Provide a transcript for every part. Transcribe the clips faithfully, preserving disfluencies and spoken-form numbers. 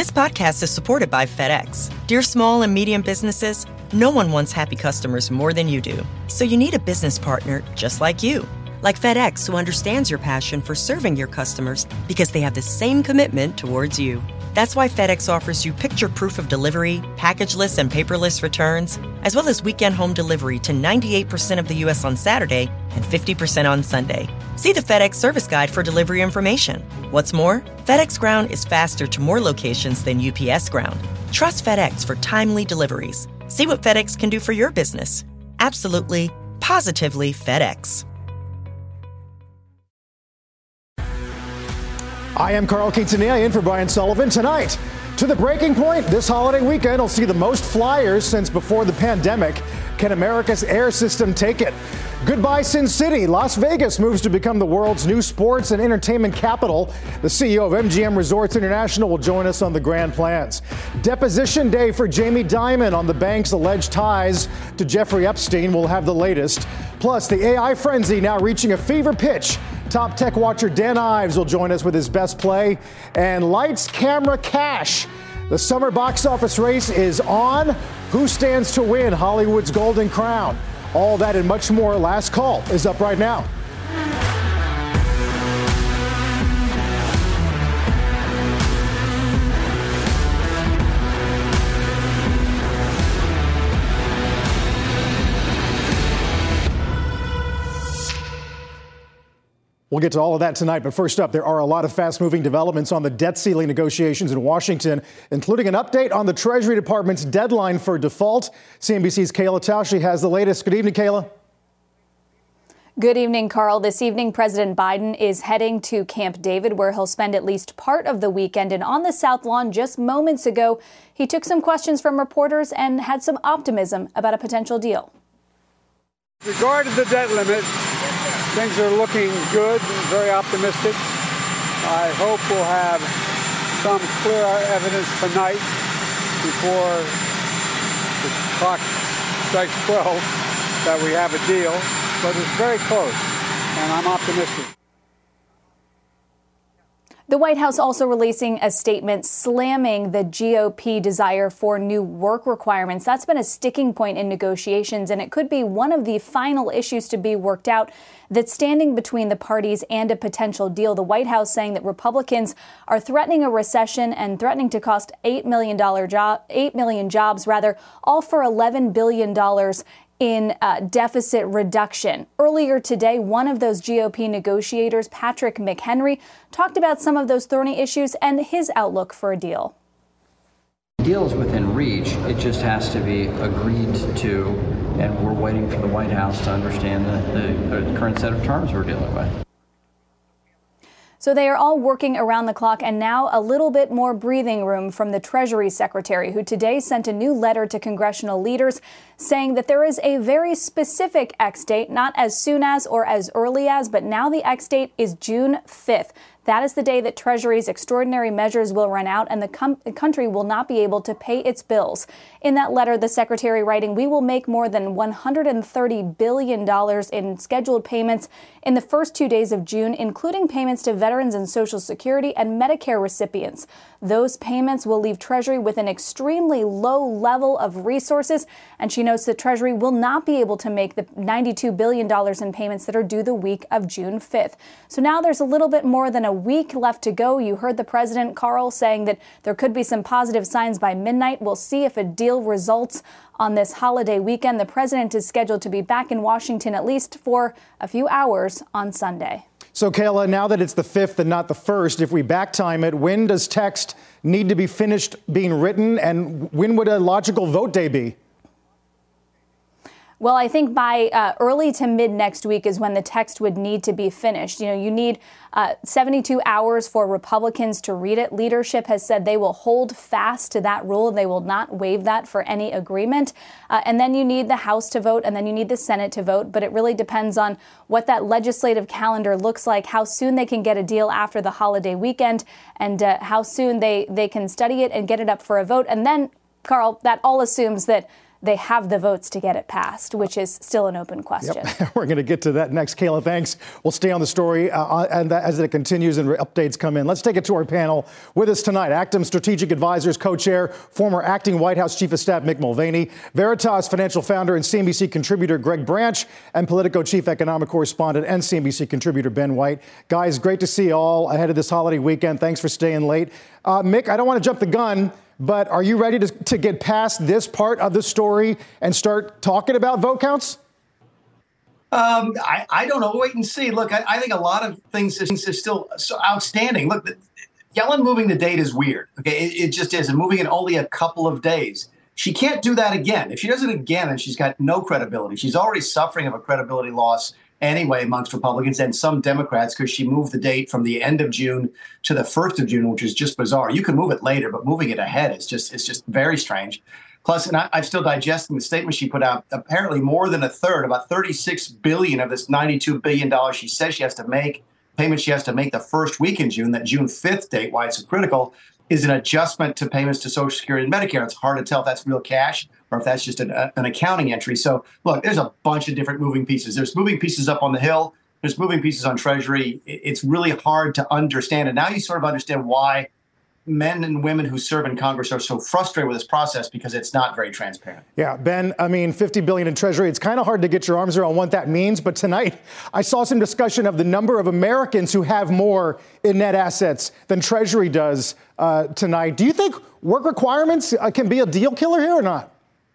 This podcast is supported by FedEx. Dear small and medium businesses, no one wants happy customers more than you do. So you need a business partner just like you. Like FedEx, who understands your passion for serving your customers because they have the same commitment towards you. That's why FedEx offers you picture proof of delivery, packageless and paperless returns, as well as weekend home delivery to ninety-eight percent of the U S on Saturday and fifty percent on Sunday. See the FedEx service guide for delivery information. What's more, FedEx Ground is faster to more locations than U P S Ground. Trust FedEx for timely deliveries. See what FedEx can do for your business. Absolutely, positively FedEx. I am Carl Quintanilla in for Brian Sullivan. Tonight, to the breaking point, this holiday weekend will see the most flyers since before the pandemic. Can America's air system take it? Goodbye, Sin City. Las Vegas moves to become the world's new sports and entertainment capital. The C E O of M G M Resorts International will join us on the grand plans. Deposition day for Jamie Dimon on the bank's alleged ties to Jeffrey Epstein. We'll have the latest. Plus, the A I frenzy now reaching a fever pitch. Top tech watcher Dan Ives will join us with his best play. And lights, camera, cash. The summer box office race is on. Who stands to win Hollywood's Golden Crown? All that and much more. Last Call is up right now. We'll get to all of that tonight, but first up, there are a lot of fast-moving developments on the debt ceiling negotiations in Washington, including an update on the Treasury Department's deadline for default. C N B C's Kayla Tausche has the latest. Good evening, Kayla. Good evening, Carl. This evening, President Biden is heading to Camp David, where he'll spend at least part of the weekend. And on the South Lawn just moments ago, he took some questions from reporters and had some optimism about a potential deal. Regarding the debt limit, things are looking good, very optimistic. I hope we'll have some clear evidence tonight before the clock strikes twelve that we have a deal, but it's very close, and I'm optimistic. The White House also releasing a statement slamming the G O P desire for new work requirements. That's been a sticking point in negotiations, and it could be one of the final issues to be worked out that's standing between the parties and a potential deal. The White House saying that Republicans are threatening a recession and threatening to cost eight million dollars job, eight million jobs, rather, all for eleven billion dollars in uh, deficit reduction. Earlier today, one of those G O P negotiators, Patrick McHenry, talked about some of those thorny issues and his outlook for a deal. The deal is within reach. It just has to be agreed to, and we're waiting for the White House to understand the, the, the current set of terms we're dealing with. So they are all working around the clock, and now a little bit more breathing room from the Treasury Secretary, who today sent a new letter to congressional leaders saying that there is a very specific X date, not as soon as or as early as, but now the X date is June fifth. That is the day that Treasury's extraordinary measures will run out and the, com- the country will not be able to pay its bills. In that letter, the Secretary writing, "We will make more than one hundred thirty billion dollars in scheduled payments in the first two days of June, including payments to veterans and Social Security and Medicare recipients. Those payments will leave Treasury with an extremely low level of resources." And she notes that Treasury will not be able to make the ninety-two billion dollars in payments that are due the week of June fifth. So now there's a little bit more than a week left to go. You heard the president, Carl, saying that there could be some positive signs by midnight. We'll see if a deal results on this holiday weekend. The president is scheduled to be back in Washington at least for a few hours on Sunday. So, Kayla, now that it's the fifth and not the first, if we back time it, when does text need to be finished being written, and when would a logical vote day be? Well, I think by uh, early to mid next week is when the text would need to be finished. You know, you need uh, seventy-two hours for Republicans to read it. Leadership has said they will hold fast to that rule. They will not waive that for any agreement. Uh, and then you need the House to vote, and then you need the Senate to vote. But it really depends on what that legislative calendar looks like, how soon they can get a deal after the holiday weekend, and uh, how soon they, they can study it and get it up for a vote. And then, Carl, that all assumes that they have the votes to get it passed, which is still an open question. Yep. We're going to get to that next. Kayla, thanks. We'll stay on the story uh, and as it continues and updates come in. Let's take it to our panel. With us tonight, Actum Strategic Advisors co-chair, former acting White House Chief of Staff Mick Mulvaney, Veritas Financial founder and C N B C contributor Greg Branch, and Politico Chief Economic Correspondent and C N B C contributor Ben White. Guys, great to see you all ahead of this holiday weekend. Thanks for staying late. Uh, Mick, I don't want to jump the gun, but are you ready to, to get past this part of the story and start talking about vote counts? Um, I, I don't know. Wait and see. Look, I, I think a lot of things is, is still so outstanding. Look, the, Yellen moving the date is weird. Okay, it, it just is. And moving it only a couple of days. She can't do that again. If she does it again, and she's got no credibility, she's already suffering of a credibility loss anyway amongst Republicans and some Democrats because she moved the date from the end of June to the first of June, which is just bizarre. You can move it later, but moving it ahead is just it's just very strange. Plus, and I, I'm still digesting the statement she put out. Apparently, more than a third, about thirty-six billion dollars of this ninety-two billion dollars she says she has to make, payments she has to make the first week in June, that June fifth date, why it's so critical, is an adjustment to payments to Social Security and Medicare. It's hard to tell if that's real cash or if that's just an, uh, an accounting entry. So, look, there's a bunch of different moving pieces. There's moving pieces up on the Hill. There's moving pieces on Treasury. It's really hard to understand. And now you sort of understand why men and women who serve in Congress are so frustrated with this process because it's not very transparent. Yeah, Ben, I mean, fifty billion dollars in Treasury, it's kind of hard to get your arms around what that means. But tonight, I saw some discussion of the number of Americans who have more in net assets than Treasury does uh, tonight. Do you think work requirements uh, can be a deal killer here or not?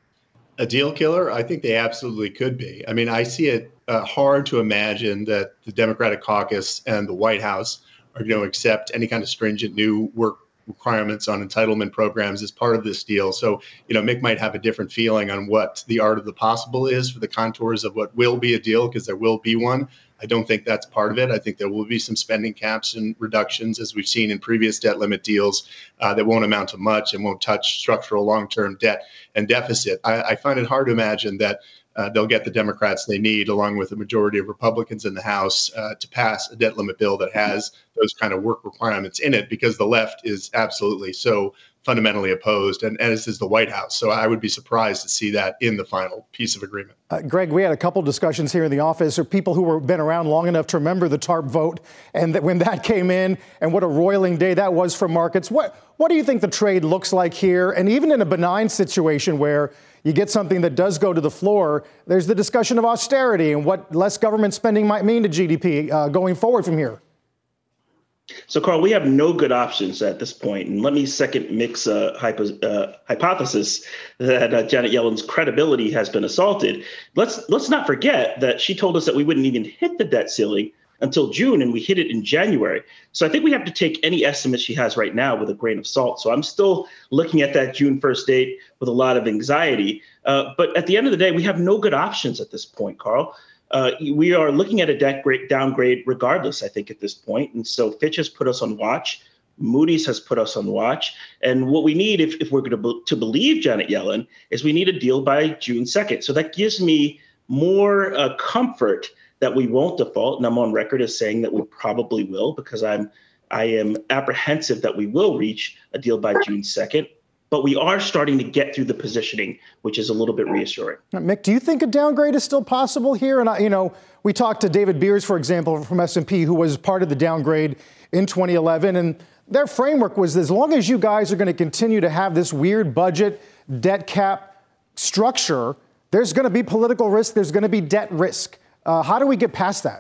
A deal killer? I think they absolutely could be. I mean, I see it uh, hard to imagine that the Democratic caucus and the White House are going to accept any kind of stringent new work requirements on entitlement programs as part of this deal. So, you know, Mick might have a different feeling on what the art of the possible is for the contours of what will be a deal, because there will be one. I don't think that's part of it. I think there will be some spending caps and reductions, as we've seen in previous debt limit deals, uh, that won't amount to much and won't touch structural long-term debt and deficit. I, I find it hard to imagine that Uh, they'll get the Democrats they need, along with a majority of Republicans in the House, uh, to pass a debt limit bill that has those kind of work requirements in it, because the left is absolutely so fundamentally opposed, and as is the White House. So I would be surprised to see that in the final piece of agreement. Uh, Greg, we had a couple discussions here in the office, or people who were been around long enough to remember the TARP vote, and that when that came in, and what a roiling day that was for markets. What what do you think the trade looks like here? And even in a benign situation where you get something that does go to the floor, there's the discussion of austerity and what less government spending might mean to G D P uh, going forward from here. So, Carl, we have no good options at this point. And let me second Mick's uh, hypo- uh, hypothesis that uh, Janet Yellen's credibility has been assaulted. Let's let's not forget that she told us that we wouldn't even hit the debt ceiling until June, and we hit it in January. So I think we have to take any estimate she has right now with a grain of salt. So I'm still looking at that June first date with a lot of anxiety. Uh, but at the end of the day, we have no good options at this point, Carl. Uh, we are looking at a debt grade downgrade regardless, I think, at this point. And so Fitch has put us on watch. Moody's has put us on watch. And what we need, if, if we're going to, be, to believe Janet Yellen, is we need a deal by June second. So that gives me more uh, comfort that we won't default. And I'm on record as saying that we probably will, because I'm I am apprehensive that we will reach a deal by June second. But we are starting to get through the positioning, which is a little bit reassuring. Mick, do you think a downgrade is still possible here? And, I, you know, we talked to David Beers, for example, from S and P, who was part of the downgrade in twenty eleven. And their framework was, as long as you guys are going to continue to have this weird budget debt cap structure, there's going to be political risk. There's going to be debt risk. Uh, how do we get past that?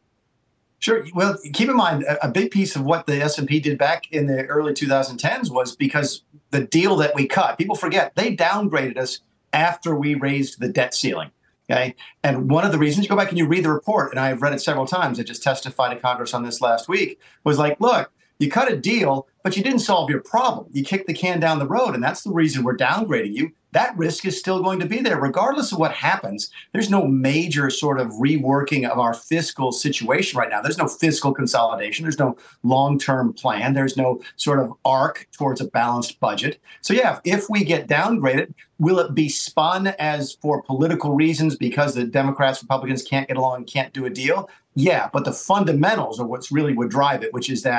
Sure. Well, keep in mind, a, a big piece of what the S and P did back in the early twenty tens was because the deal that we cut, people forget, they downgraded us after we raised the debt ceiling. Okay. And one of the reasons, you go back and you read the report, and I've read it several times, I just testified to Congress on this last week, was like, look, you cut a deal, but you didn't solve your problem. You kicked the can down the road, and that's the reason we're downgrading you. That risk is still going to be there. Regardless of what happens, there's no major sort of reworking of our fiscal situation right now. There's no fiscal consolidation. There's no long-term plan. There's no sort of arc towards a balanced budget. So, yeah, if we get downgraded, will it be spun as for political reasons because the Democrats, Republicans can't get along and can't do a deal? Yeah, but the fundamentals are what's really would drive it, which is that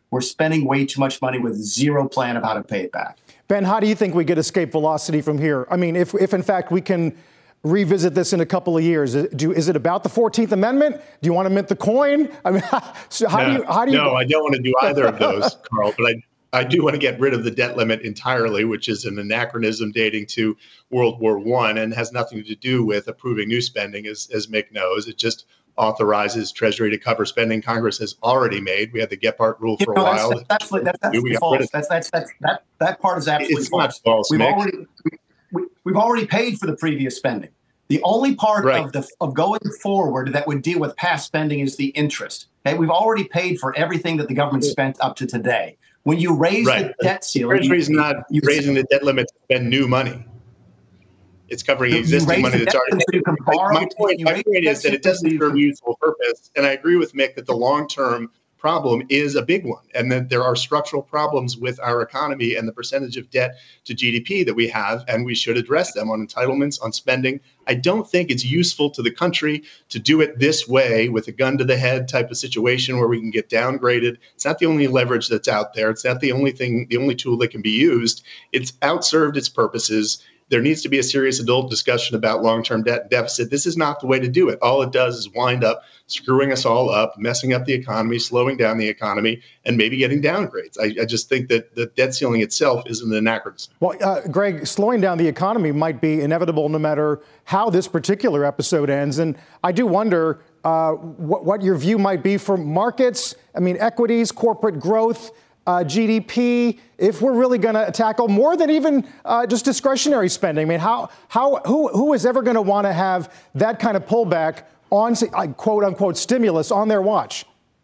we're spending way too much money with zero plan of how to pay it back. Ben, how do you think we get escape velocity from here? I mean, if, if in fact we can revisit this in a couple of years, do, is it about the fourteenth Amendment? Do you want to mint the coin? I mean, so how no, do you, how do you? No, I don't want to do either of those, Carl, but I, I do want to get rid of the debt limit entirely, which is an anachronism dating to World War One and has nothing to do with approving new spending, as, as Mick knows. It just authorizes Treasury to cover spending Congress has already made. We had the Gephardt rule for you know, a while. That's, that's, that's, that's, that's false. That's, that's, that's, that, that part is absolutely it's false. Not false. We've Mick. already we, we, we've already paid for the previous spending. The only part right. of the of going forward that would deal with past spending is the interest. Okay, we've already paid for everything that the government spent up to today. When you raise right. the debt ceiling, Treasury's you, not you, raising the debt limit to spend new money. It's covering existing money that's already. So you can borrow, my point, my point is that it doesn't serve a useful purpose, and I agree with Mick that the long-term problem is a big one, and that there are structural problems with our economy and the percentage of debt to G D P that we have, and we should address them on entitlements, on spending. I don't think it's useful to the country to do it this way with a gun to the head type of situation where we can get downgraded. It's not the only leverage that's out there. It's not the only thing, the only tool that can be used. It's outserved its purposes. There needs to be a serious adult discussion about long-term debt deficit. This is not the way to do it. All it does is wind up screwing us all up, messing up the economy, slowing down the economy, and maybe getting downgrades. I, I just think that the debt ceiling itself is an anachronism. Well, uh, Greg, slowing down the economy might be inevitable no matter how this particular episode ends. And I do wonder uh, what, what your view might be for markets, I mean, equities, corporate growth, Uh, G D P, if we're really going to tackle more than even uh, just discretionary spending. I mean, how, how, who, who is ever going to want to have that kind of pullback on, uh, quote unquote, stimulus on their watch?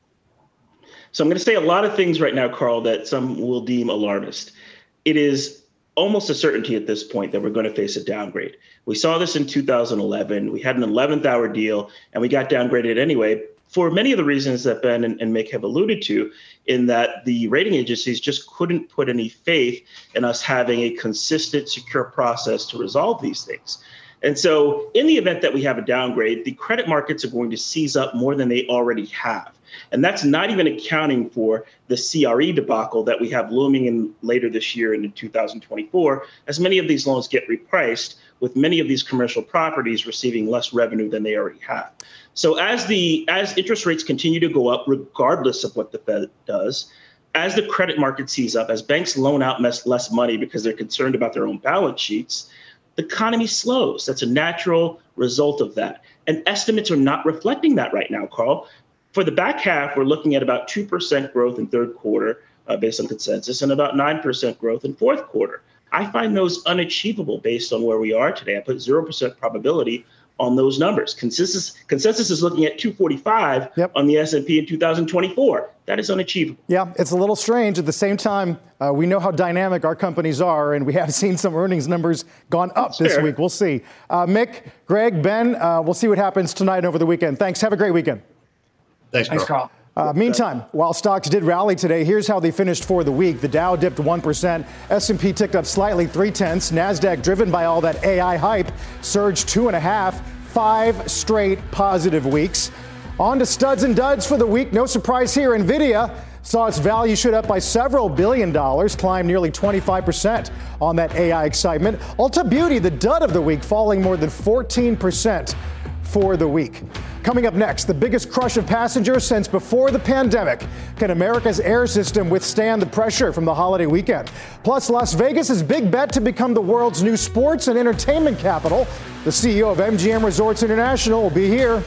So I'm going to say a lot of things right now, Carl, that some will deem alarmist. It is almost a certainty at this point that we're going to face a downgrade. We saw this in two thousand eleven. We had an eleventh hour deal and we got downgraded anyway, for many of the reasons that Ben and, and Mick have alluded to, in that the rating agencies just couldn't put any faith in us having a consistent, secure process to resolve these things. And so in the event that we have a downgrade, the credit markets are going to seize up more than they already have. And that's not even accounting for the C R E debacle that we have looming in later this year and in two thousand twenty-four, as many of these loans get repriced, with many of these commercial properties receiving less revenue than they already have. So as the as interest rates continue to go up, regardless of what the Fed does, as the credit market sees up, as banks loan out less money because they're concerned about their own balance sheets, the economy slows. That's a natural result of that. And estimates are not reflecting that right now, Carl. For the back half, we're looking at about two percent growth in third quarter uh, based on consensus and about nine percent growth in fourth quarter. I find those unachievable based on where we are today. I put zero percent probability on those numbers. Consensus consensus is looking at two forty-five yep. on the S and P in two thousand twenty-four. That is unachievable. Yeah, it's a little strange. At the same time, uh, we know how dynamic our companies are, and we have seen some earnings numbers gone up That's this fair. week. We'll see. Uh, Mick, Greg, Ben, uh, we'll see what happens tonight and over the weekend. Thanks. Have a great weekend. Thanks, Carl. Thanks, Carl. Uh, meantime, while stocks did rally today, here's how they finished for the week. The Dow dipped one percent. S and P ticked up slightly, three-tenths. NASDAQ, driven by all that A I hype, surged two and a half. Five straight positive weeks. On to studs and duds for the week. No surprise here. NVIDIA saw its value shoot up by several billion dollars, climbed nearly twenty-five percent on that A I excitement. Ulta Beauty, the dud of the week, falling more than fourteen percent for the week. Coming up next, the biggest crush of passengers since before the pandemic. Can America's air system withstand the pressure from the holiday weekend? Plus, Las Vegas's big bet to become the world's new sports and entertainment capital. The C E O of M G M Resorts International will be here.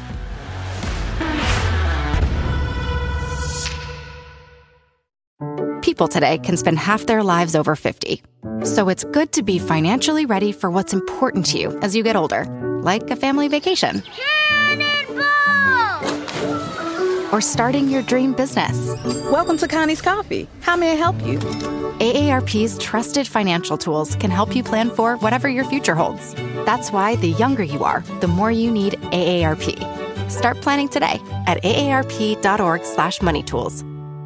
People today can spend half their lives over fifty. So it's good to be financially ready for what's important to you as you get older, like a family vacation. Or starting your dream business. Welcome to Connie's Coffee. How may I help you? A A R P's trusted financial tools can help you plan for whatever your future holds. That's why the younger you are, the more you need A A R P. Start planning today at aarp.org slash money tools.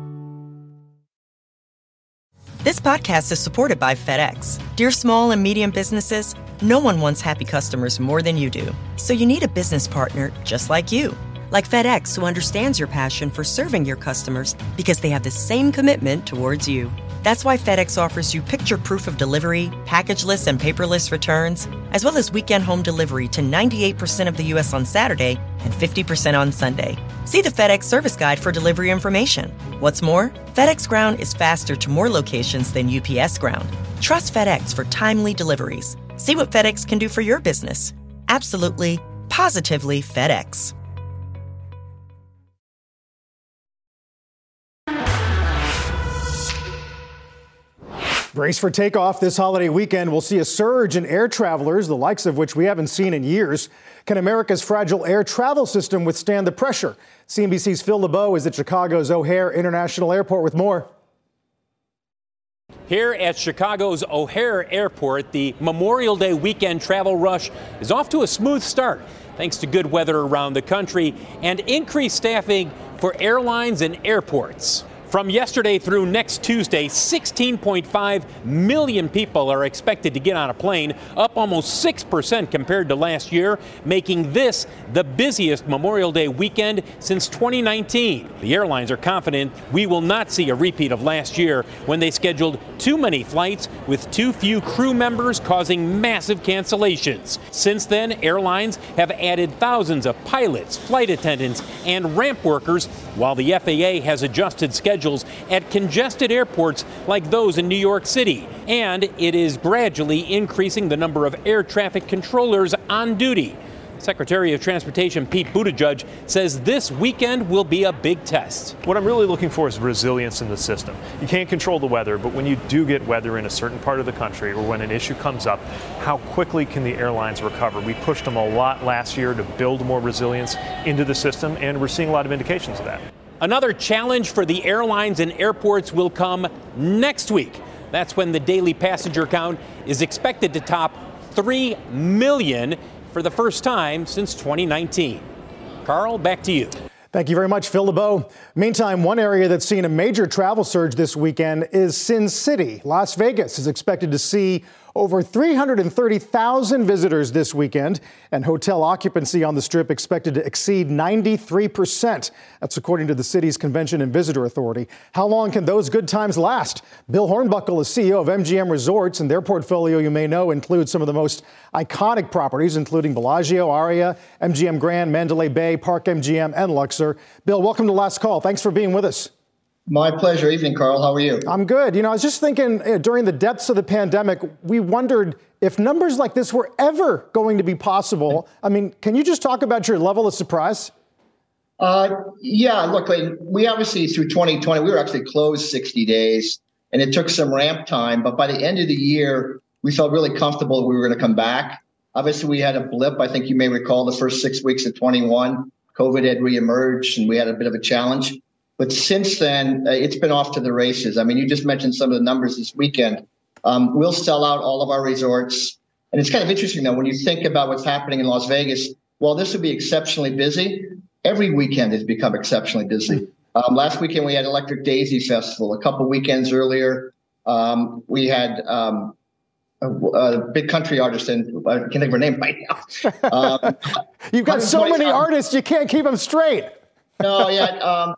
This podcast is supported by FedEx. Dear small and medium businesses, no one wants happy customers more than you do. So you need a business partner just like you. like FedEx, who understands your passion for serving your customers because they have the same commitment towards you. That's why FedEx offers you picture proof of delivery, packageless and paperless returns, as well as weekend home delivery to ninety-eight percent of the U S on Saturday and fifty percent on Sunday. See the FedEx service guide for delivery information. What's more, FedEx Ground is faster to more locations than U P S Ground. Trust FedEx for timely deliveries. See what FedEx can do for your business. Absolutely, positively FedEx. Brace for takeoff this holiday weekend. We'll see a surge in air travelers, the likes of which we haven't seen in years. Can America's fragile air travel system withstand the pressure? C N B C's Phil LeBeau is at Chicago's O'Hare International Airport with more. Here at Chicago's O'Hare Airport, the Memorial Day weekend travel rush is off to a smooth start, thanks to good weather around the country and increased staffing for airlines and airports. From yesterday through next Tuesday, sixteen point five million people are expected to get on a plane, up almost six percent compared to last year, making this the busiest Memorial Day weekend since twenty nineteen. The airlines are confident we will not see a repeat of last year when they scheduled too many flights with too few crew members, causing massive cancellations. Since then, airlines have added thousands of pilots, flight attendants, and ramp workers, while the F A A has adjusted schedules at congested airports like those in New York City. And it is gradually increasing the number of air traffic controllers on duty. Secretary of Transportation Pete Buttigieg says this weekend will be a big test. What I'm really looking for is resilience in the system. You can't control the weather, but when you do get weather in a certain part of the country or when an issue comes up, how quickly can the airlines recover? We pushed them a lot last year to build more resilience into the system, and we're seeing a lot of indications of that. Another challenge for the airlines and airports will come next week. That's when the daily passenger count is expected to top three million for the first time since twenty nineteen. Carl, back to you. Thank you very much, Phil LeBeau. Meantime, one area that's seen a major travel surge this weekend is Sin City. Las Vegas is expected to see over three hundred thirty thousand visitors this weekend, and hotel occupancy on the Strip expected to exceed ninety-three percent. That's according to the city's Convention and Visitor Authority. How long can those good times last? Bill Hornbuckle is C E O of M G M Resorts, and their portfolio, you may know, includes some of the most iconic properties, including Bellagio, Aria, M G M Grand, Mandalay Bay, Park M G M, and Luxor. Bill, welcome to Last Call. Thanks for being with us. My pleasure. Evening, Carl. How are you? I'm good. You know, I was just thinking uh, during the depths of the pandemic, we wondered if numbers like this were ever going to be possible. I mean, can you just talk about your level of surprise? Uh, yeah, look, we obviously through twenty twenty, we were actually closed sixty days, and it took some ramp time. But by the end of the year, we felt really comfortable that we were going to come back. Obviously, we had a blip. I think you may recall the first six weeks of twenty-one, COVID had reemerged, and we had a bit of a challenge. But since then, uh, it's been off to the races. I mean, you just mentioned some of the numbers this weekend. Um, we'll sell out all of our resorts. And it's kind of interesting, though, when you think about what's happening in Las Vegas, while this would be exceptionally busy, every weekend has become exceptionally busy. Um, last weekend, we had Electric Daisy Festival. A couple weekends earlier, um, we had um, a, a big country artist, and I can't think of her name right now. Um, You've got so many artists, you can't keep them straight. No, yeah. Um,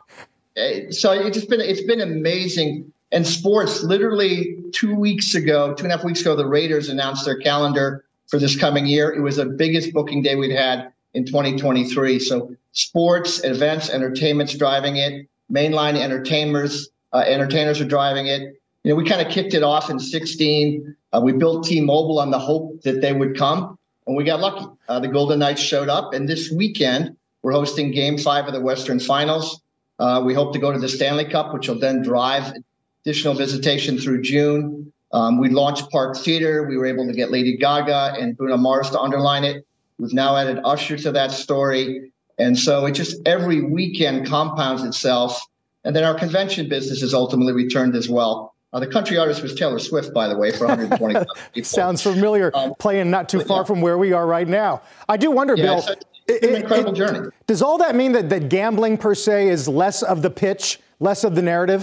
So it's just been it's been amazing. And sports, literally two weeks ago, two and a half weeks ago, the Raiders announced their calendar for this coming year. It was the biggest booking day we'd had in twenty twenty-three. So sports, events, entertainment's driving it. Mainline entertainers, uh, entertainers are driving it. You know, we kind of kicked it off in sixteen. Uh, we built T-Mobile on the hope that they would come, and we got lucky. Uh, the Golden Knights showed up, and this weekend we're hosting Game Five of the Western Finals. Uh, we hope to go to the Stanley Cup, which will then drive additional visitation through June. Um, we launched Park Theater. We were able to get Lady Gaga and Bruno Mars to underline it. We've now added Usher to that story. And so it just every weekend compounds itself. And then our convention business has ultimately returned as well. Uh, the country artist was Taylor Swift, by the way, for one hundred twenty people. Sounds familiar, um, playing not too far yeah. from where we are right now. I do wonder, yeah, Bill, it's an incredible it, journey. Does all that mean that, that gambling per se is less of the pitch, less of the narrative?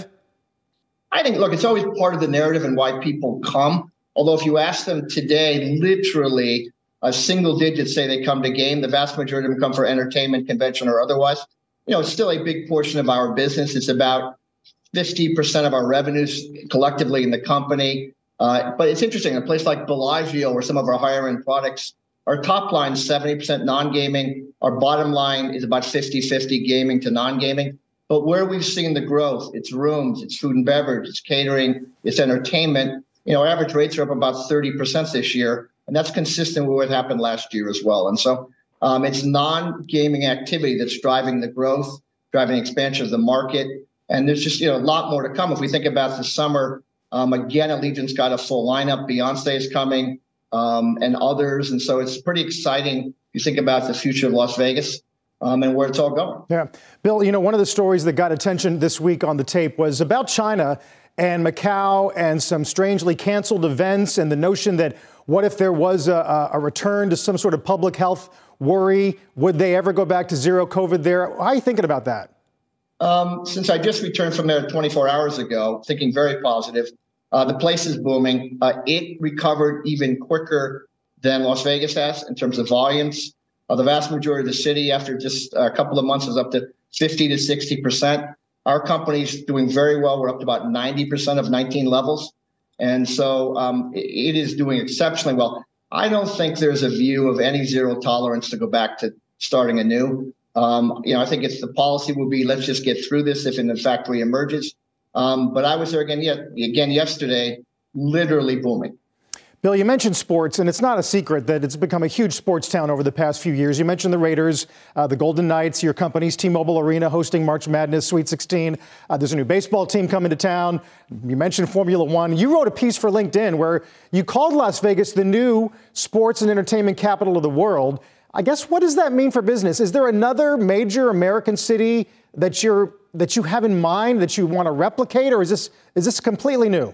I think, look, it's always part of the narrative and why people come. Although if you ask them today, literally A single digits say they come to game. The vast majority of them come for entertainment, convention, or otherwise. You know, it's still a big portion of our business. It's about fifty percent of our revenues collectively in the company. Uh, but it's interesting, a place like Bellagio, where some of our higher end products, our top line is seventy percent non-gaming. Our bottom line is about fifty-fifty gaming to non-gaming. But where we've seen the growth, it's rooms, it's food and beverage, it's catering, it's entertainment. You know, our average rates are up about thirty percent this year. And that's consistent with what happened last year as well. And so um, it's non-gaming activity that's driving the growth, driving expansion of the market. And there's just, you know, a lot more to come. If we think about the summer, um, again, Allegiant's got a full lineup. Beyonce is coming um, and others. And so it's pretty exciting if you think about the future of Las Vegas um, and where it's all going. Yeah. Bill, you know, one of the stories that got attention this week on the tape was about China and Macau and some strangely canceled events and the notion that what if there was a, a return to some sort of public health worry? Would they ever go back to zero COVID there? How are you thinking about that? Um, since I just returned from there twenty-four hours ago, thinking very positive. Uh, the place is booming. Uh, it recovered even quicker than Las Vegas has in terms of volumes. Uh, the vast majority of the city, after just a couple of months, is up to fifty to sixty percent. Our company's doing very well. We're up to about ninety percent of nineteen levels. And so um, it is doing exceptionally well. I don't think there's a view of any zero tolerance to go back to starting anew. Um, you know, I think it's the policy will be, let's just get through this if in fact reemerges. Um, but I was there again, yet, again yesterday, literally booming. Bill, you mentioned sports, and it's not a secret that it's become a huge sports town over the past few years. You mentioned the Raiders, uh, the Golden Knights, your company's T-Mobile Arena hosting March Madness, Sweet sixteen. Uh, there's a new baseball team coming to town. You mentioned Formula One. You wrote a piece for LinkedIn where you called Las Vegas the new sports and entertainment capital of the world. I guess, what does that mean for business? Is there another major American city that you're that you have in mind that you want to replicate, or is this is this completely new?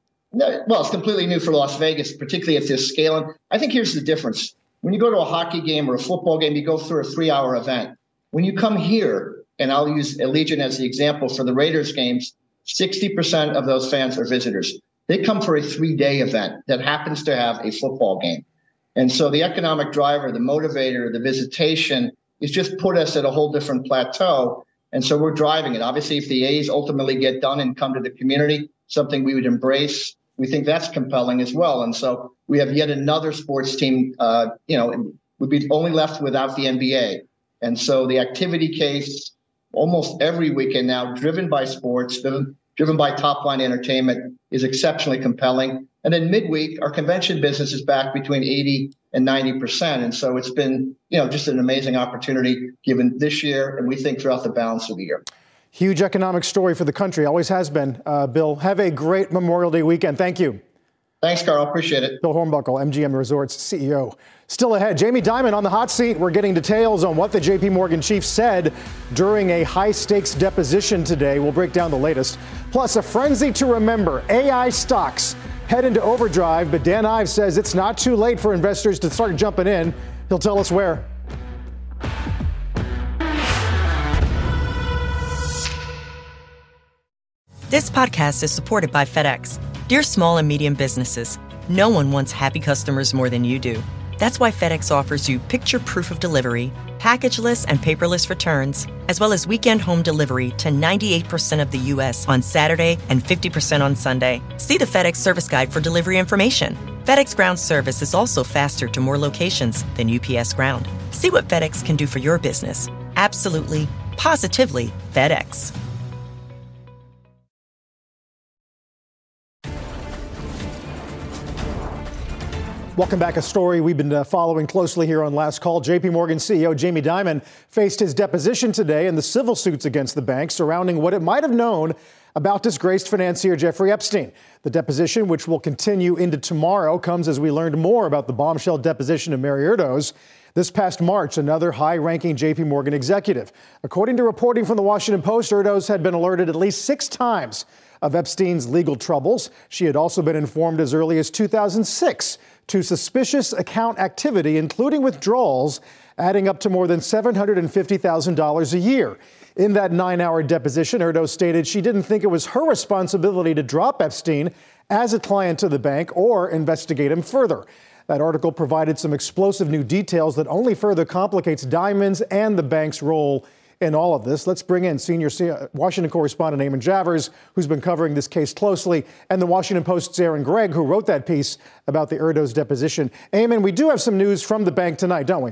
No, well, it's completely new for Las Vegas, particularly at this scale. And I think here's the difference. When you go to a hockey game or a football game, you go through a three-hour event. When you come here, and I'll use Allegiant as the example for the Raiders games, sixty percent of those fans are visitors. They come for a three-day event that happens to have a football game. And so the economic driver, the motivator, the visitation is just put us at a whole different plateau. And so we're driving it. Obviously, if the A's ultimately get done and come to the community, something we would embrace. We think that's compelling as well. And so we have yet another sports team, uh, you know, would be only left without the N B A. And so the activity case almost every weekend now, driven by sports, driven, driven by top line entertainment, is exceptionally compelling. And then midweek, our convention business is back between eighty and ninety percent. And so it's been, you know, just an amazing opportunity given this year, and we think throughout the balance of the year. Huge economic story for the country. Always has been. Uh, Bill, have a great Memorial Day weekend. Thank you. Thanks, Carl. Appreciate it. Bill Hornbuckle, M G M Resorts C E O. Still ahead, Jamie Dimon on the hot seat. We're getting details on what the J P Morgan chief said during a high-stakes deposition today. We'll break down the latest. Plus, a frenzy to remember. A I stocks head into overdrive, but Dan Ives says it's not too late for investors to start jumping in. He'll tell us where. This podcast is supported by FedEx. Dear small and medium businesses, no one wants happy customers more than you do. That's why FedEx offers you picture proof of delivery, packageless and paperless returns, as well as weekend home delivery to ninety-eight percent of the U S on Saturday and fifty percent on Sunday. See the FedEx service guide for delivery information. FedEx Ground service is also faster to more locations than U P S Ground. See what FedEx can do for your business. Absolutely, positively FedEx. Welcome back. A story we've been uh, following closely here on Last Call. J P Morgan C E O Jamie Dimon faced his deposition today in the civil suits against the bank surrounding what it might have known about disgraced financier Jeffrey Epstein. The deposition, which will continue into tomorrow, comes as we learned more about the bombshell deposition of Mary Erdoes. This past March, another high-ranking J P Morgan executive. According to reporting from the Washington Post, Erdoes had been alerted at least six times of Epstein's legal troubles. She had also been informed as early as two thousand six to suspicious account activity, including withdrawals, adding up to more than seven hundred fifty thousand dollars a year. In that nine-hour deposition, Erdoes stated she didn't think it was her responsibility to drop Epstein as a client to the bank or investigate him further. That article provided some explosive new details that only further complicates Diamond's and the bank's role in all of this. Let's bring in senior Washington correspondent Eamon Javers, who's been covering this case closely, and the Washington Post's Aaron Gregg, who wrote that piece about the Erdos deposition. Eamon, we do have some news from the bank tonight, don't we?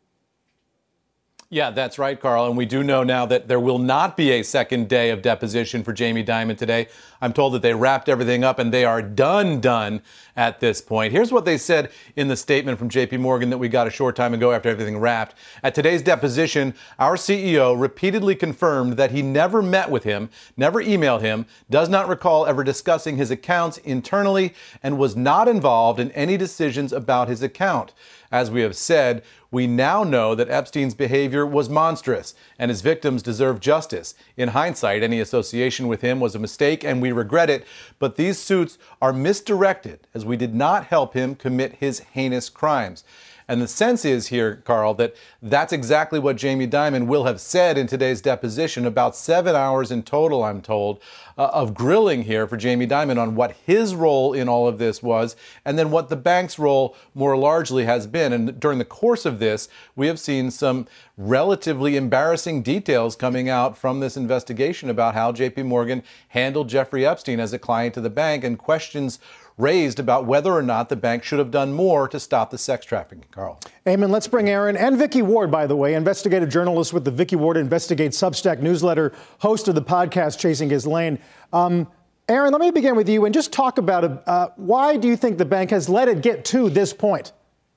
Yeah, that's right, Carl. And we do know now that there will not be a second day of deposition for Jamie Dimon today. I'm told that they wrapped everything up and they are done, done at this point. Here's what they said in the statement from J P Morgan that we got a short time ago after everything wrapped. At today's deposition, our C E O repeatedly confirmed that he never met with him, never emailed him, does not recall ever discussing his accounts internally, and was not involved in any decisions about his account. As we have said, we now know that Epstein's behavior was monstrous and his victims deserve justice. In hindsight, any association with him was a mistake and we regret it, but these suits are misdirected as we did not help him commit his heinous crimes. And the sense is here, Carl, that that's exactly what Jamie Dimon will have said in today's deposition. About seven hours in total, I'm told, uh, of grilling here for Jamie Dimon on what his role in all of this was, and then what the bank's role more largely has been. And during the course of this, we have seen some relatively embarrassing details coming out from this investigation about how J P Morgan handled Jeffrey Epstein as a client to the bank, and questions raised about whether or not the bank should have done more to stop the sex trafficking. Carl. Eamon, let's bring Aaron and Vicky Ward, by the way, investigative journalist with the Vicky Ward Investigate Substack newsletter, host of the podcast Chasing Ghislaine. Um, Aaron, let me begin with you and just talk about uh, why do you think the bank has let it get to this point?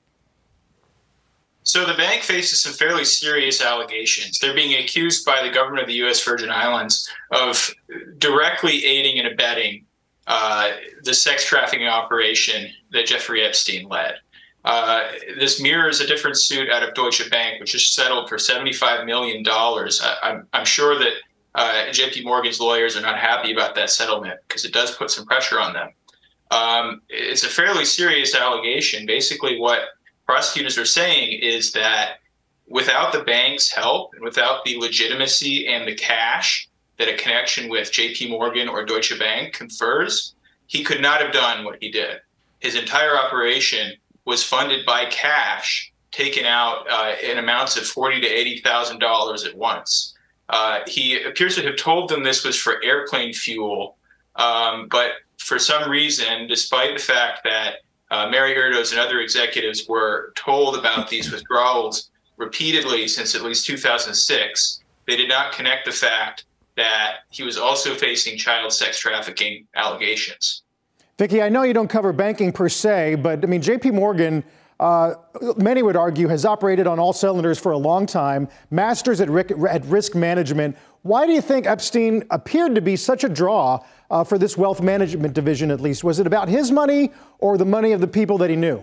So the bank faces some fairly serious allegations. They're being accused by the government of the U S Virgin Islands of directly aiding and abetting Uh, the sex trafficking operation that Jeffrey Epstein led. Uh, this mirrors a different suit out of Deutsche Bank, which is settled for seventy-five million dollars. I, I'm, I'm sure that uh, J P Morgan's lawyers are not happy about that settlement because it does put some pressure on them. Um, it's a fairly serious allegation. Basically, what prosecutors are saying is that without the bank's help and without the legitimacy and the cash that a connection with J P Morgan or Deutsche Bank confers, he could not have done what he did. His entire operation was funded by cash taken out uh, in amounts of forty to eighty thousand dollars at once. Uh, he appears to have told them this was for airplane fuel, um, but for some reason, despite the fact that uh, Mary Erdos and other executives were told about these withdrawals repeatedly since at least two thousand six, they did not connect the fact that he was also facing child sex trafficking allegations. Vicky, I know you don't cover banking per se, but I mean, J P Morgan, uh, many would argue, has operated on all cylinders for a long time, masters at, risk, at risk management. Why do you think Epstein appeared to be such a draw uh, for this wealth management division, at least? Was it about his money or the money of the people that he knew?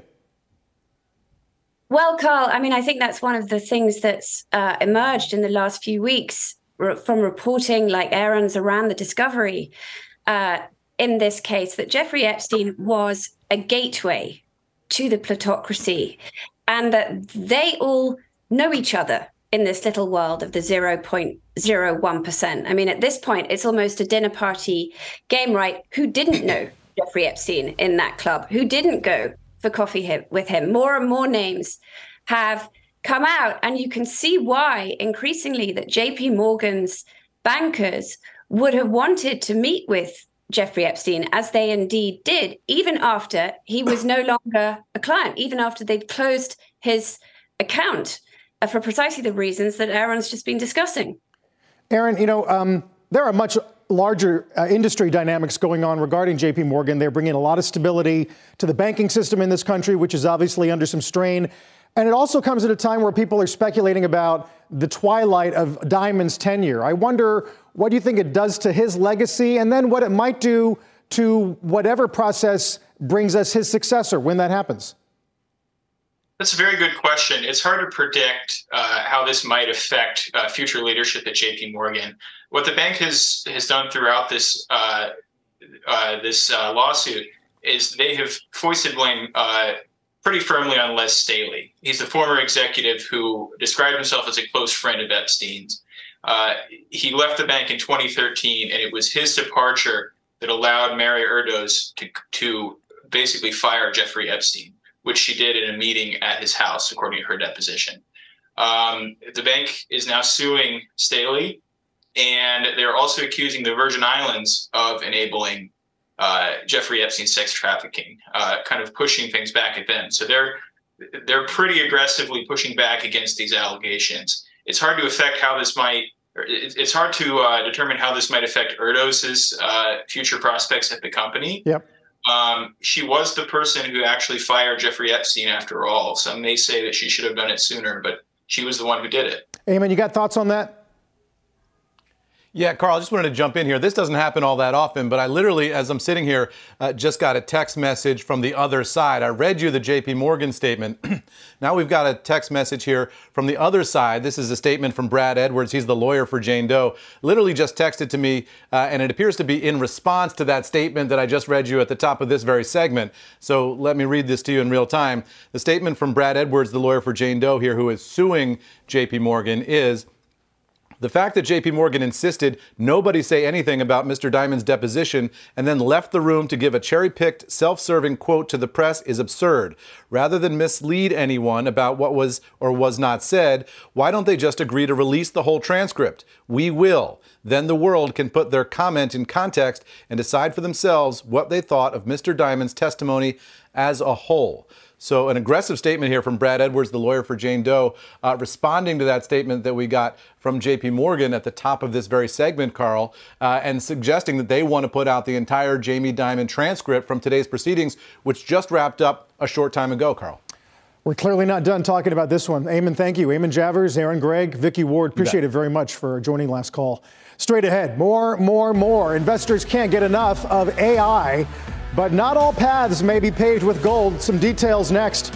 Well, Carl, I mean, I think that's one of the things that's uh, emerged in the last few weeks from reporting like Aaron's around the discovery uh, in this case, that Jeffrey Epstein was a gateway to the plutocracy and that they all know each other in this little world of the zero point zero one percent. I mean, at this point, it's almost a dinner party game, right? Who didn't know Jeffrey Epstein in that club? Who didn't go for coffee with him? More and more names have come out, and you can see why increasingly that J P Morgan's bankers would have wanted to meet with Jeffrey Epstein, as they indeed did, even after he was no longer a client, even after they'd closed his account uh, for precisely the reasons that Aaron's just been discussing. Aaron, you know, um, there are much larger uh, industry dynamics going on regarding J P Morgan. They're bringing a lot of stability to the banking system in this country, which is obviously under some strain. And it also comes at a time where people are speculating about the twilight of Dimon's tenure. I wonder, what do you think it does to his legacy, and then what it might do to whatever process brings us his successor when that happens? That's a very good question. It's hard to predict uh, how this might affect uh, future leadership at J P Morgan. What the bank has has done throughout this uh, uh, this uh, lawsuit is they have foisted blame uh, pretty firmly on Les Staley. He's the former executive who described himself as a close friend of Epstein's. Uh, he left the bank in twenty thirteen, and it was his departure that allowed Mary Erdoes to, to basically fire Jeffrey Epstein, which she did in a meeting at his house, according to her deposition. Um, the bank is now suing Staley, and they're also accusing the Virgin Islands of enabling uh, Jeffrey Epstein's sex trafficking, uh, kind of pushing things back at them. So they're they're pretty aggressively pushing back against these allegations. It's hard to affect how this might. It's hard to uh, determine how this might affect Erdos's uh, future prospects at the company. Yep. Um, she was the person who actually fired Jeffrey Epstein, after all. Some may say that she should have done it sooner, but she was the one who did it. Eamon, you got thoughts on that? Yeah, Carl, I just wanted to jump in here. This doesn't happen all that often, but I literally, as I'm sitting here, uh, just got a text message from the other side. I read you the J P Morgan statement. Now we've got a text message here from the other side. This is a statement from Brad Edwards. He's the lawyer for Jane Doe. Literally just texted to me, uh, and it appears to be in response to that statement that I just read you at the top of this very segment. So let me read this to you in real time. The statement from Brad Edwards, the lawyer for Jane Doe here, who is suing J P Morgan, is: the fact that J P Morgan insisted nobody say anything about Mister Diamond's deposition and then left the room to give a cherry-picked, self-serving quote to the press is absurd. Rather than mislead anyone about what was or was not said, why don't they just agree to release the whole transcript? We will. Then the world can put their comment in context and decide for themselves what they thought of Mister Diamond's testimony as a whole. So an aggressive statement here from Brad Edwards, the lawyer for Jane Doe, uh, responding to that statement that we got from J P Morgan at the top of this very segment, Carl, uh, and suggesting that they want to put out the entire Jamie Dimon transcript from today's proceedings, which just wrapped up a short time ago, Carl. We're clearly not done talking about this one. Eamon, thank you. Eamon Javers, Aaron Gregg, Vicky Ward, appreciate it very much for joining last call. Straight ahead, more, more, more. Investors can't get enough of A I. But not all paths may be paved with gold. Some details next.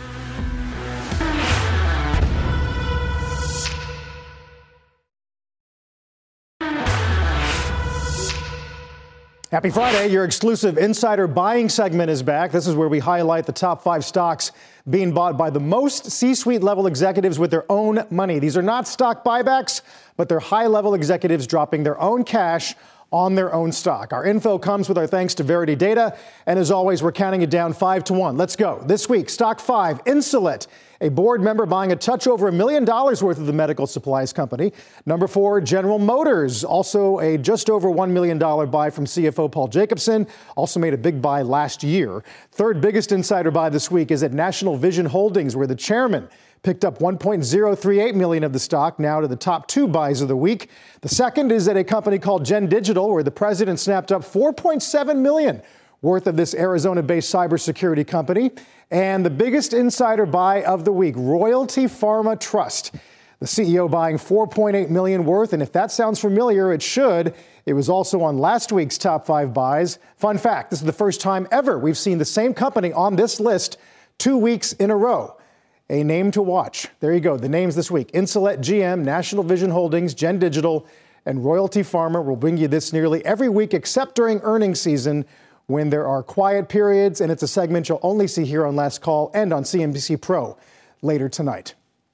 Happy Friday. Your exclusive insider buying segment is back. This is where we highlight the top five stocks being bought by the most C-suite level executives with their own money. These are not stock buybacks, but they're high-level executives dropping their own cash on their own stock. Our info comes with our thanks to Verity Data. And as always, we're counting it down five to one. Let's go. This week, stock five, Insulet, a board member buying a touch over a million dollars worth of the medical supplies company. Number four, General Motors, also a just over one million dollars buy from C F O Paul Jacobson, also made a big buy last year. Third biggest insider buy this week is at National Vision Holdings, where the chairman picked up one point zero three eight million dollars of the stock, now to the top two buys of the week. The second is at a company called Gen Digital, where the president snapped up four point seven million dollars worth of this Arizona-based cybersecurity company. And the biggest insider buy of the week, Royalty Pharma Trust. The C E O buying four point eight million dollars worth, and if that sounds familiar, it should. It was also on last week's top five buys. Fun fact, this is the first time ever we've seen the same company on this list two weeks in a row. A name to watch. There you go. The names this week: Insulet, G M, National Vision Holdings, Gen Digital, and Royalty Pharma. We'll bring you this nearly every week except during earnings season when there are quiet periods, and it's a segment you'll only see here on Last Call and on C N B C Pro later tonight.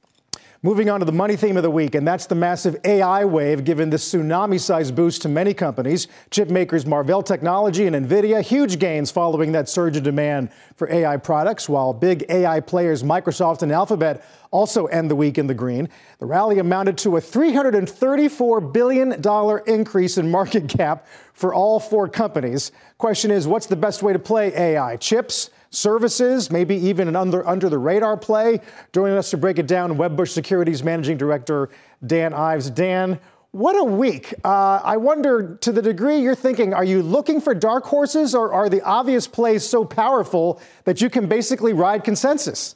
Moving on to the money theme of the week, and that's the massive A I wave given this tsunami-sized boost to many companies. Chip makers Marvell Technology and NVIDIA, huge gains following that surge in demand for A I products, while big A I players Microsoft and Alphabet also end the week in the green. The rally amounted to a three hundred thirty-four billion dollars increase in market cap for all four companies. Question is, what's the best way to play A I? Chips? Services, maybe even an under, under the radar play? Joining us to break it down, Wedbush Securities Managing Director Dan Ives. Dan, what a week. Uh, I wonder, to the degree you're thinking, are you looking for dark horses, or are the obvious plays so powerful that you can basically ride consensus?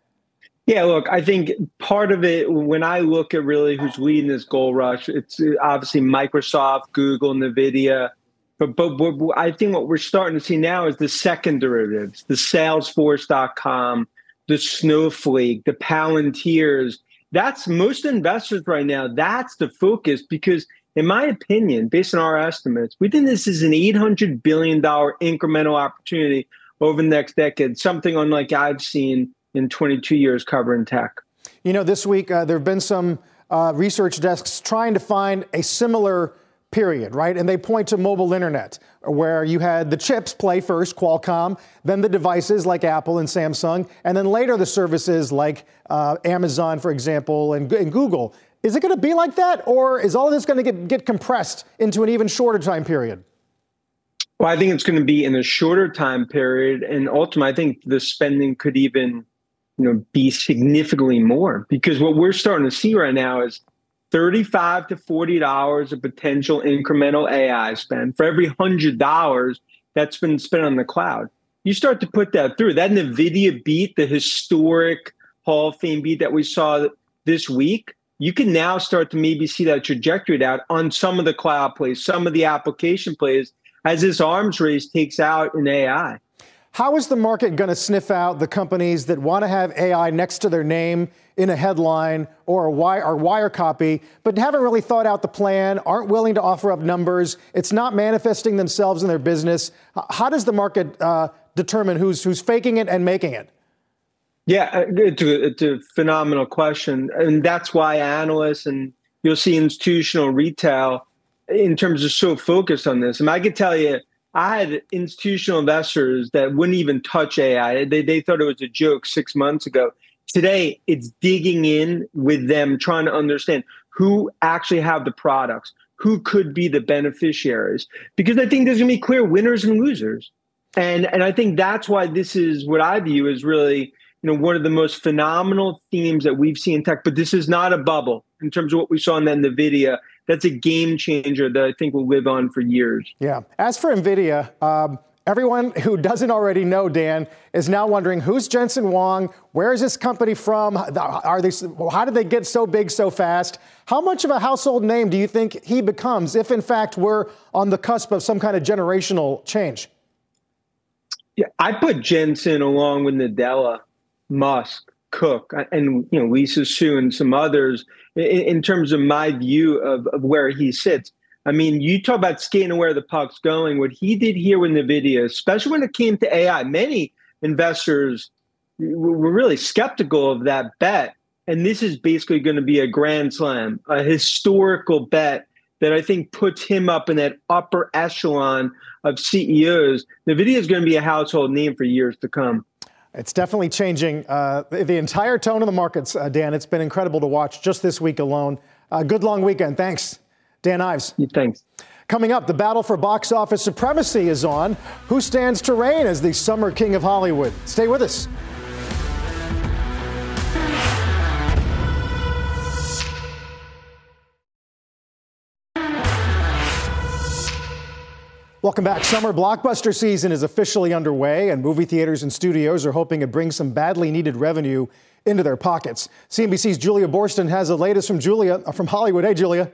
Yeah, look, I think part of it, when I look at really who's leading this gold rush, it's obviously Microsoft, Google, NVIDIA. But, but, but I think what we're starting to see now is the second derivatives, the Salesforce dot com, the Snowflake, the Palantirs. That's most investors right now. That's the focus because, in my opinion, based on our estimates, we think this is an eight hundred billion dollars incremental opportunity over the next decade, something unlike I've seen in twenty-two years covering tech. You know, this week uh, there have been some uh, research desks trying to find a similar period, right? And they point to mobile internet, where you had the chips play first, Qualcomm, then the devices like Apple and Samsung, and then later the services like uh, Amazon, for example, and, and Google. Is it going to be like that, or is all of this going to get, get compressed into an even shorter time period? Well, I think it's going to be in a shorter time period, and ultimately, I think the spending could even, you know, be significantly more, because what we're starting to see right now is thirty-five to forty dollars of potential incremental A I spend for every one hundred dollars that's been spent on the cloud. You start to put that through. That NVIDIA beat, the historic Hall of Fame beat that we saw this week, you can now start to maybe see that trajectory out on some of the cloud plays, some of the application plays, as this arms race takes out in A I. How is the market going to sniff out the companies that want to have A I next to their name in a headline or a wire, or wire copy, but haven't really thought out the plan, aren't willing to offer up numbers? It's not manifesting themselves in their business. How does the market uh, determine who's who's faking it and making it? Yeah, it's a, it's a phenomenal question. And that's why analysts and you'll see institutional retail in terms of so focused on this. I mean, I could tell you, I had institutional investors that wouldn't even touch A I. They, they thought it was a joke six months ago. Today, it's digging in with them, trying to understand who actually have the products, who could be the beneficiaries. Because I think there's going to be clear winners and losers. And, and I think that's why this is what I view as really, you know, one of the most phenomenal themes that we've seen in tech. But this is not a bubble in terms of what we saw in the NVIDIA. That's a game changer that I think will live on for years. Yeah. As for NVIDIA, um, everyone who doesn't already know, Dan, is now wondering who's Jensen Huang? Where is this company from? Are they? How did they get so big so fast? How much of a household name do you think he becomes if, in fact, we're on the cusp of some kind of generational change? Yeah, I put Jensen along with Nadella, Musk, Cook, and you know Lisa Su and some others in, in terms of my view of, of where he sits. I mean, you talk about skating where the puck's going. What he did here with NVIDIA, especially when it came to A I, many investors were really skeptical of that bet. And this is basically going to be a grand slam, a historical bet that I think puts him up in that upper echelon of C E Os. NVIDIA is going to be a household name for years to come. It's definitely changing uh, the entire tone of the markets, uh, Dan. It's been incredible to watch just this week alone. Uh, good long weekend. Thanks, Dan Ives. Thanks. Coming up, the battle for box office supremacy is on. Who stands to reign as the summer king of Hollywood? Stay with us. Welcome back. Summer blockbuster season is officially underway, and movie theaters and studios are hoping to bring some badly needed revenue into their pockets. C N B C's Julia Boorstin has the latest from Julia from Hollywood. Hey, Julia.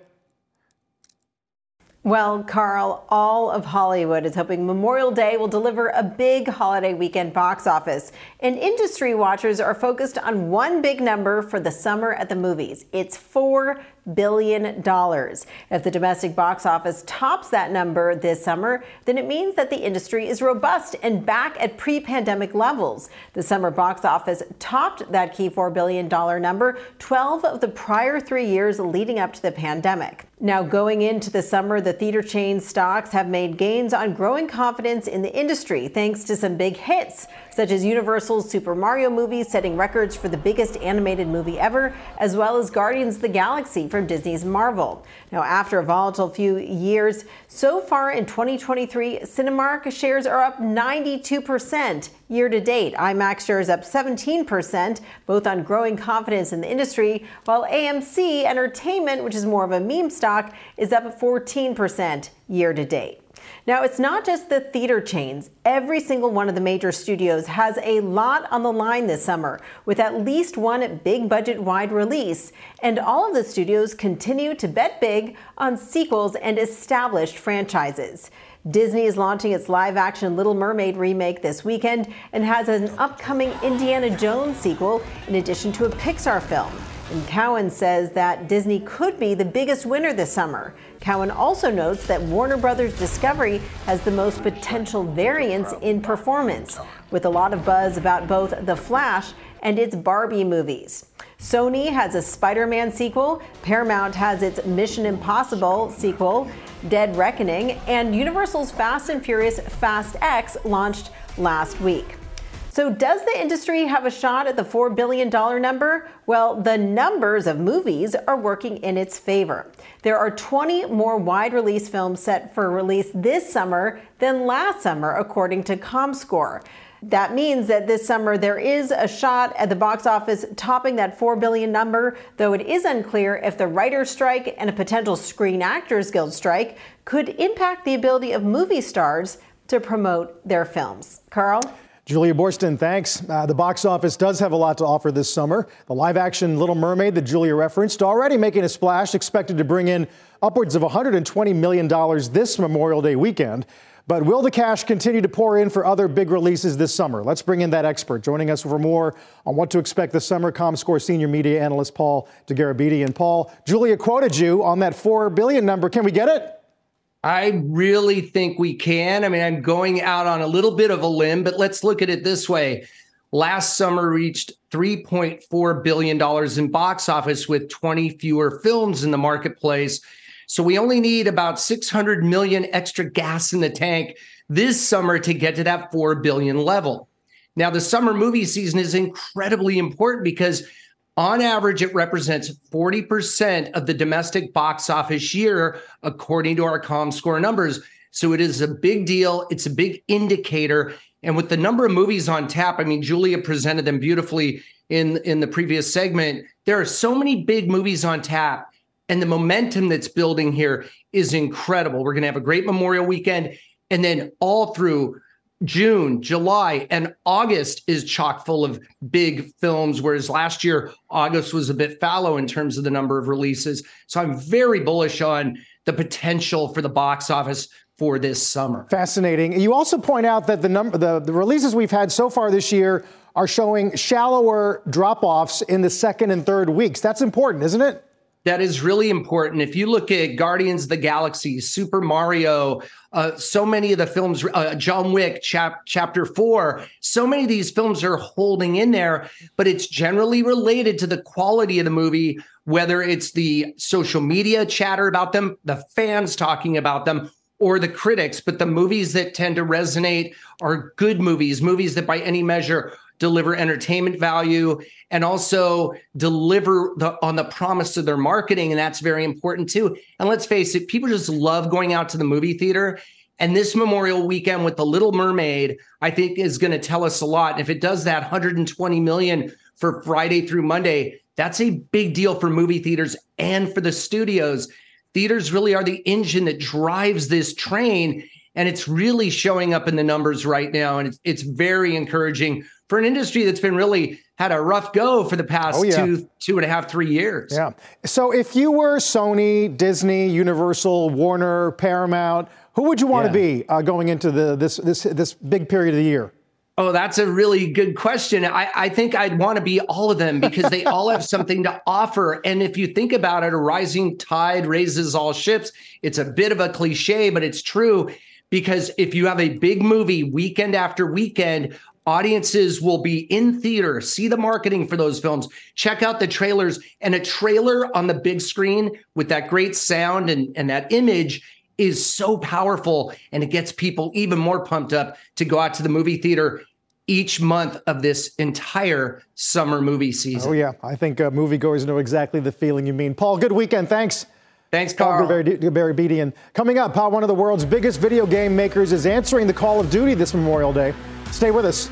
Well, Carl, all of Hollywood is hoping Memorial Day will deliver a big holiday weekend box office. And industry watchers are focused on one big number for the summer at the movies. It's four billion dollars. If the domestic box office tops that number this summer, then it means that the industry is robust and back at pre-pandemic levels. The summer box office topped that key four billion dollars number twelve of the prior three years leading up to the pandemic. Now, going into the summer, the theater chain stocks have made gains on growing confidence in the industry thanks to some big hits, such as Universal's Super Mario movie setting records for the biggest animated movie ever, as well as Guardians of the Galaxy from Disney's Marvel. Now, after a volatile few years, so far in twenty twenty-three, Cinemark shares are up ninety-two percent year to date. IMAX shares up seventeen percent, both on growing confidence in the industry, while A M C Entertainment, which is more of a meme stock, is up fourteen percent year to date. Now, it's not just the theater chains. Every single one of the major studios has a lot on the line this summer, with at least one big budget-wide release. And all of the studios continue to bet big on sequels and established franchises. Disney is launching its live-action Little Mermaid remake this weekend and has an upcoming Indiana Jones sequel in addition to a Pixar film. And Cowen says that Disney could be the biggest winner this summer. Cowen also notes that Warner Brothers Discovery has the most potential variance in performance, with a lot of buzz about both The Flash and its Barbie movies. Sony has a Spider-Man sequel, Paramount has its Mission Impossible sequel, Dead Reckoning, and Universal's Fast and Furious Fast X launched last week. So does the industry have a shot at the four billion dollars number? Well, the numbers of movies are working in its favor. There are twenty more wide release films set for release this summer than last summer, according to ComScore. That means that this summer there is a shot at the box office topping that four billion dollars number, though it is unclear if the writer's strike and a potential Screen Actors Guild strike could impact the ability of movie stars to promote their films. Carl? Julia Boorstin, thanks. Uh, the box office does have a lot to offer this summer. The live-action Little Mermaid that Julia referenced already making a splash, expected to bring in upwards of one hundred twenty million dollars this Memorial Day weekend. But will the cash continue to pour in for other big releases this summer? Let's bring in that expert. Joining us for more on what to expect this summer, ComScore senior media analyst Paul Dergarabedian. Paul, Julia quoted you on that four billion dollars number. Can we get it? I really think we can. I mean, I'm going out on a little bit of a limb, but let's look at it this way. Last summer reached three point four billion dollars in box office with twenty fewer films in the marketplace. So we only need about six hundred million extra gas in the tank this summer to get to that four billion level. Now, the summer movie season is incredibly important because on average, it represents forty percent of the domestic box office year, according to our ComScore numbers. So it is a big deal. It's a big indicator. And with the number of movies on tap, I mean, Julia presented them beautifully in, in the previous segment. There are so many big movies on tap, and the momentum that's building here is incredible. We're going to have a great Memorial weekend, and then all through June, July, and August is chock full of big films, whereas last year, August was a bit fallow in terms of the number of releases. So I'm very bullish on the potential for the box office for this summer. Fascinating. You also point out that the number, the, the releases we've had so far this year are showing shallower drop-offs in the second and third weeks. That's important, isn't it? That is really important. If you look at Guardians of the Galaxy, Super Mario, uh, so many of the films, uh, John Wick, chap- Chapter four, so many of these films are holding in there, but it's generally related to the quality of the movie, whether it's the social media chatter about them, the fans talking about them, or the critics. But the movies that tend to resonate are good movies, movies that by any measure deliver entertainment value and also deliver the, on the promise of their marketing. And that's very important too. And let's face it, people just love going out to the movie theater. And this Memorial weekend with The Little Mermaid, I think is going to tell us a lot. And if it does that one hundred twenty million for Friday through Monday, that's a big deal for movie theaters and for the studios. Theaters really are the engine that drives this train. And it's really showing up in the numbers right now. And it's, it's very encouraging for an industry that's been really had a rough go for the past oh, yeah. two, two and a half, three years. Yeah. So if you were Sony, Disney, Universal, Warner, Paramount, who would you want yeah. to be uh, going into the this this this big period of the year? Oh, that's a really good question. I, I think I'd want to be all of them because they all have something to offer. And if you think about it, a rising tide raises all ships. It's a bit of a cliche, but it's true. Because if you have a big movie weekend after weekend, audiences will be in theater, see the marketing for those films, check out the trailers, and a trailer on the big screen with that great sound and, and that image is so powerful, and it gets people even more pumped up to go out to the movie theater each month of this entire summer movie season. Oh, yeah. I think uh, moviegoers know exactly the feeling you mean. Paul, good weekend. Thanks. Thanks, Carl. Paul Dergarabedian. Coming up, how one of the world's biggest video game makers is answering the call of duty this Memorial Day. Stay with us.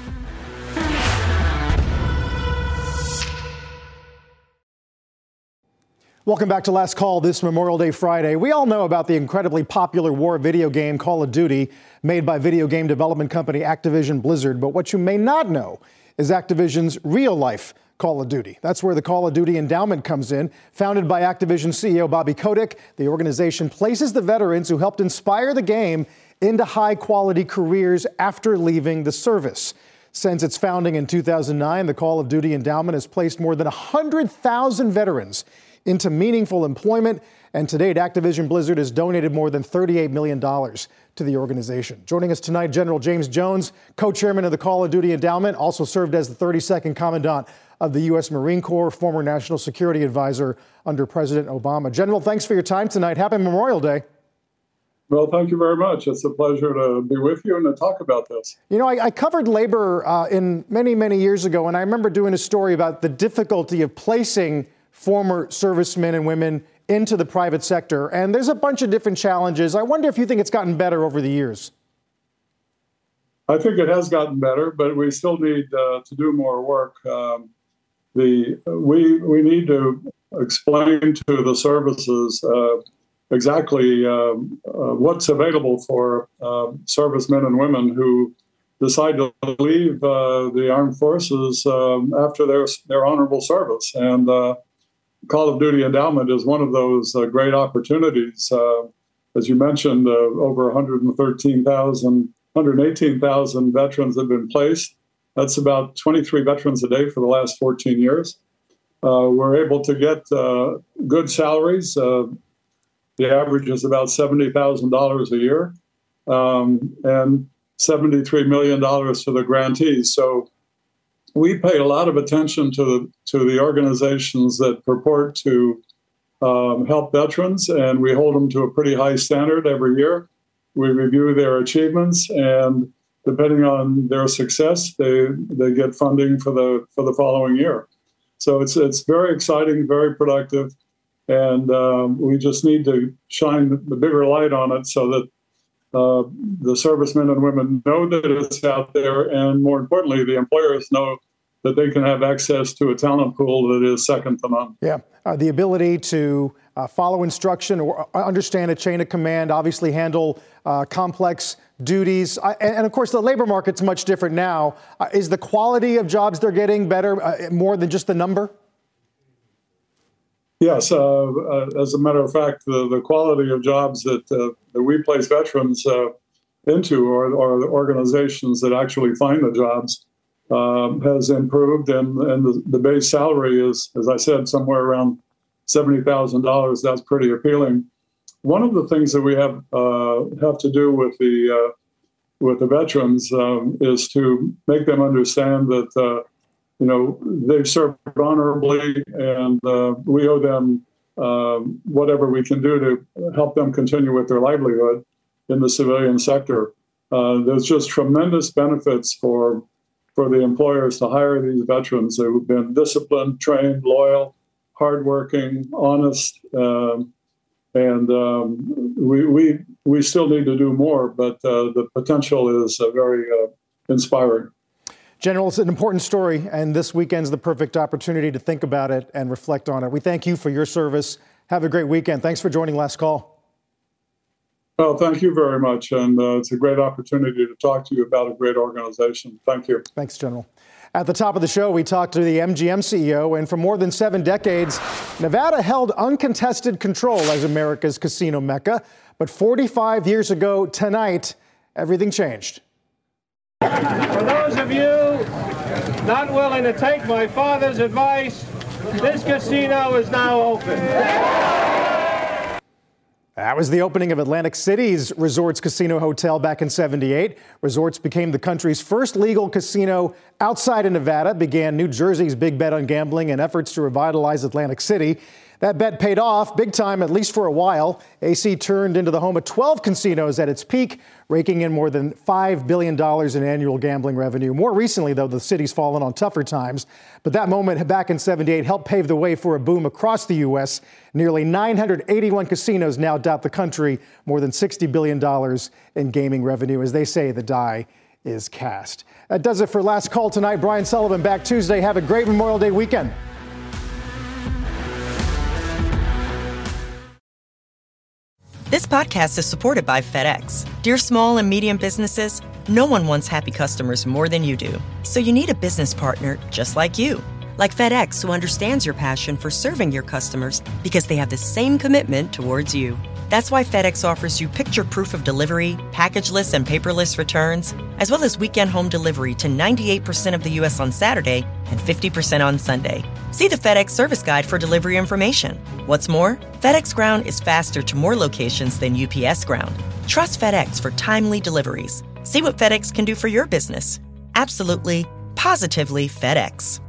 Welcome back to Last Call this Memorial Day Friday. We all know about the incredibly popular war video game Call of Duty, made by video game development company Activision Blizzard. But what you may not know is Activision's real-life Call of Duty. That's where the Call of Duty Endowment comes in. Founded by Activision C E O Bobby Kotick, the organization places the veterans who helped inspire the game into high-quality careers after leaving the service. Since its founding in two thousand nine, the Call of Duty Endowment has placed more than one hundred thousand veterans into meaningful employment, and to date, Activision Blizzard has donated more than thirty-eight million dollars to the organization. Joining us tonight, General James Jones, co-chairman of the Call of Duty Endowment, also served as the thirty-second Commandant of the U S Marine Corps, former National Security Advisor under President Obama. General, thanks for your time tonight. Happy Memorial Day. Well, thank you very much. It's a pleasure to be with you and to talk about this. You know, I, I covered labor uh, in many, many years ago, and I remember doing a story about the difficulty of placing former servicemen and women into the private sector. And there's a bunch of different challenges. I wonder if you think it's gotten better over the years. I think it has gotten better, but we still need uh, to do more work. Um, the we we need to explain to the services uh, exactly um, uh, what's available for uh, servicemen and women who decide to leave uh, the armed forces um, after their their honorable service. And uh, Call of Duty Endowment is one of those uh, great opportunities. Uh, as you mentioned, uh, over one hundred thirteen thousand, one hundred eighteen thousand veterans have been placed. That's about twenty-three veterans a day for the last fourteen years. Uh, we're able to get uh, good salaries. Uh, the average is about seventy thousand dollars a year, um, and seventy-three million dollars for the grantees. So we pay a lot of attention to the, to the organizations that purport to um, help veterans, and we hold them to a pretty high standard every year. We review their achievements, and depending on their success, they they get funding for the for the following year. So it's it's very exciting, very productive, and um, we just need to shine the bigger light on it so that uh, the servicemen and women know that it's out there, and more importantly, the employers know that they can have access to a talent pool that is second to none. Yeah, uh, the ability to uh, follow instruction or understand a chain of command, obviously handle uh, complex duties. I, and, and of course, the labor market's much different now. Uh, is the quality of jobs they're getting better, uh, more than just the number? Yes, uh, uh, as a matter of fact, the, the quality of jobs that, uh, that we place veterans uh, into, or, or the organizations that actually find the jobs, Um, has improved, and, and the, the base salary is, as I said, somewhere around seventy thousand dollars. That's pretty appealing. One of the things that we have uh, have to do with the uh, with the veterans um, is to make them understand that uh, you know they've served honorably, and uh, we owe them uh, whatever we can do to help them continue with their livelihood in the civilian sector. Uh, there's just tremendous benefits for. for the employers to hire these veterans who've been disciplined, trained, loyal, hardworking, honest, um, and um, we, we we still need to do more, but uh, the potential is uh, very uh, inspiring. General, it's an important story, and this weekend's the perfect opportunity to think about it and reflect on it. We thank you for your service. Have a great weekend. Thanks for joining Last Call. Well, thank you very much, and uh, it's a great opportunity to talk to you about a great organization. Thank you. Thanks, General. At the top of the show, we talked to the M G M C E O, and for more than seven decades, Nevada held uncontested control as America's casino mecca. But forty-five years ago tonight, everything changed. For those of you not willing to take my father's advice, this casino is now open. That was the opening of Atlantic City's Resorts Casino Hotel back in seventy-eight. Resorts became the country's first legal casino outside of Nevada, began New Jersey's big bet on gambling and efforts to revitalize Atlantic City. That bet paid off big time, at least for a while. A C turned into the home of twelve casinos at its peak, raking in more than five billion dollars in annual gambling revenue. More recently, though, the city's fallen on tougher times. But that moment back in seventy-eight helped pave the way for a boom across the U S. Nearly nine hundred eighty-one casinos now dot the country, more than sixty billion dollars in gaming revenue. As they say, the die is cast. That does it for Last Call tonight. Brian Sullivan back Tuesday. Have a great Memorial Day weekend. This podcast is supported by FedEx. Dear small and medium businesses, no one wants happy customers more than you do. So you need a business partner just like you. Like FedEx, who understands your passion for serving your customers because they have the same commitment towards you. That's why FedEx offers you picture proof of delivery, packageless and paperless returns, as well as weekend home delivery to ninety-eight percent of the U S on Saturday and fifty percent on Sunday. See the FedEx service guide for delivery information. What's more, FedEx Ground is faster to more locations than U P S Ground. Trust FedEx for timely deliveries. See what FedEx can do for your business. Absolutely, positively FedEx.